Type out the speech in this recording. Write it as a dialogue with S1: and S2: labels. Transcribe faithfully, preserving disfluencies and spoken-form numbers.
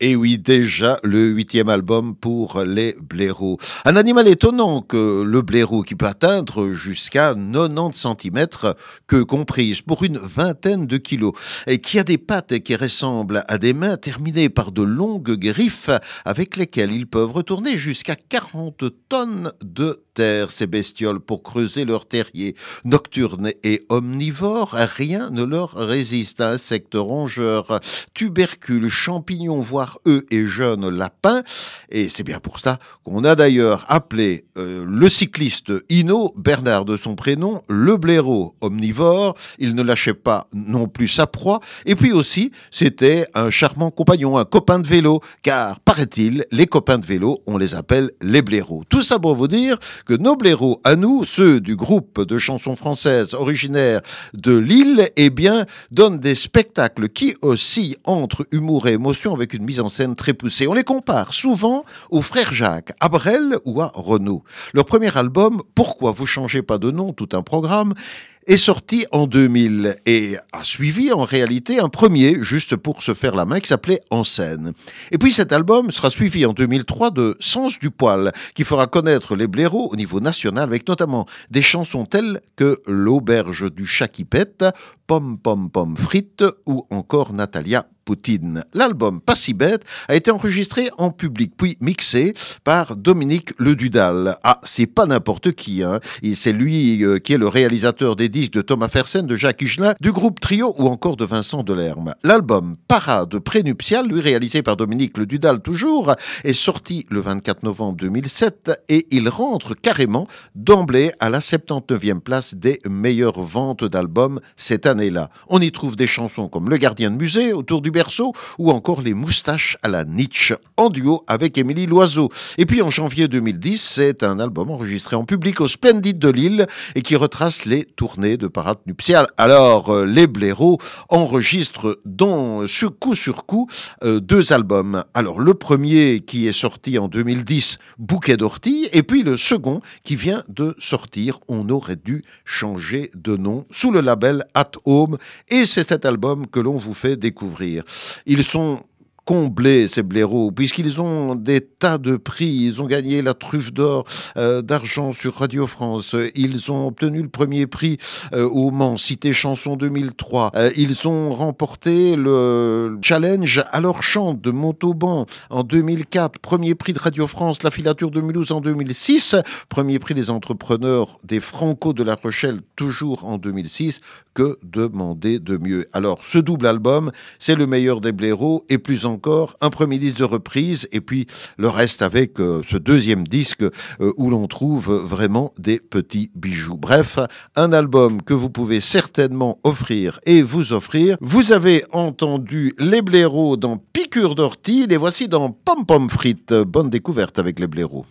S1: Et oui, déjà le huitième album pour les blaireaux. Un animal étonnant que le blaireau qui peut atteindre jusqu'à quatre-vingt-dix centimètres, que comprise pour une vingtaine de kilos, et qui a des pattes qui ressemblent à des mains terminées par de longues griffes avec lesquelles ils peuvent retourner jusqu'à quarante tonnes de terre, ces bestioles, pour creuser leur terrier. Nocturnes et omnivores, rien ne leur résiste. Insectes, rongeurs, tubercules, champignons, voire œufs et jeunes lapins. Et c'est bien pour ça qu'on a d'ailleurs appelé euh, le cycliste Hinault, Bernard de son prénom, le blaireau omnivore. Il ne lâchait pas non plus sa proie. Et puis aussi, c'était un charmant compagnon, un copain de vélo, car paraît-il, les copains de vélo, on les appelle les blaireaux. Tout ça pour vous dire que nos blaireaux, à nous, ceux du groupe de chansons françaises originaires de Lille, eh bien, donnent des spectacles qui oscillent entre humour et émotion avec une mise en scène très poussée. On les compare souvent aux frères Jacques, à Brel ou à Renaud. Leur premier album, Pourquoi vous changez pas de nom, tout un programme, est sorti en deux mille et a suivi en réalité un premier, juste pour se faire la main, qui s'appelait En scène. Et puis cet album sera suivi en deux mille trois de Sens du poil, qui fera connaître les blaireaux au niveau national, avec notamment des chansons telles que L'auberge du chat qui pète, Pom Pom Pom frites ou encore Natalia Poutine. L'album Pas si bête a été enregistré en public puis mixé par Dominique Ledudal. Ah, c'est pas n'importe qui, hein. C'est lui euh, qui est le réalisateur des disques de Thomas Fersen, de Jacques Higelin, du groupe Trio ou encore de Vincent Delerme. L'album Parade prénuptiale, lui réalisé par Dominique Ledudal toujours, est sorti le vingt-quatre novembre deux mille sept et il rentre carrément d'emblée à la soixante-dix-neuvième place des meilleures ventes d'albums cette année-là. On y trouve des chansons comme Le gardien de musée, Autour du berceau ou encore Les moustaches à la Nietzsche, en duo avec Émilie Loiseau. Et puis en janvier deux mille dix, c'est un album enregistré en public au Splendid de Lille et qui retrace les tournées de parade nuptiale. Alors, euh, les blaireaux enregistrent dans, sur coup sur coup euh, deux albums. Alors, le premier qui est sorti en deux mille dix, Bouquet d'ortie, et puis le second qui vient de sortir, On aurait dû changer de nom, sous le label At Home, et c'est cet album que l'on vous fait découvrir. Ils sont comblés, ces blaireaux, puisqu'ils ont des tas de prix. Ils ont gagné la truffe d'or, euh, d'argent sur Radio France. Ils ont obtenu le premier prix euh, au Mans, Cité Chanson deux mille trois. Euh, ils ont remporté le challenge à leur chant de Montauban en deux mille quatre. Premier prix de Radio France, la filature de Mulhouse en deux mille six. Premier prix des entrepreneurs des Franco de La Rochelle, toujours en deux mille six. Que demander de mieux? Alors, ce double album, c'est le meilleur des blaireaux, et plus encore, un premier disque de reprise, et puis le reste avec euh, ce deuxième disque euh, où l'on trouve vraiment des petits bijoux. Bref, un album que vous pouvez certainement offrir et vous offrir. Vous avez entendu les blaireaux dans Piqûre d'ortie, les voici dans Pom Pom frites. Bonne découverte avec les blaireaux.